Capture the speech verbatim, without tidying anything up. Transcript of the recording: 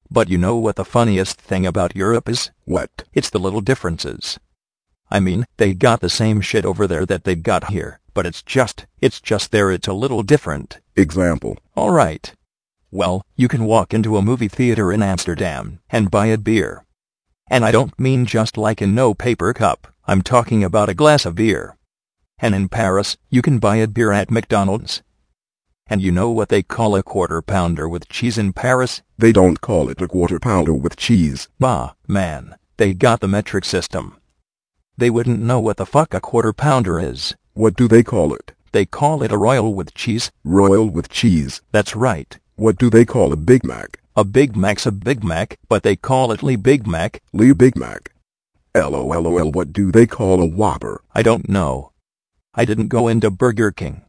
But you know what the funniest thing about Europe is? What? It's the little differences. I mean, they got the same shit over there that they got here, but it's just, it's just there it's a little different. Example. All right. Well, you can walk into a movie theater in Amsterdam and buy a beer. And I don't mean just like a no paper cup, I'm talking about a glass of beer. And in Paris, you can buy a beer at McDonald's. And you know what they call a quarter pounder with cheese in Paris? They don't call it a quarter pounder with cheese. Bah, man, they got the metric system. They wouldn't know what the fuck a quarter pounder is. What do they call it? They call it a royal with cheese. Royal with cheese. That's right. What do they call a Big Mac? A Big Mac's a Big Mac, but they call it Lee Big Mac. Lee Big Mac. LOLOL, what do they call a Whopper? I don't know. I didn't go into Burger King.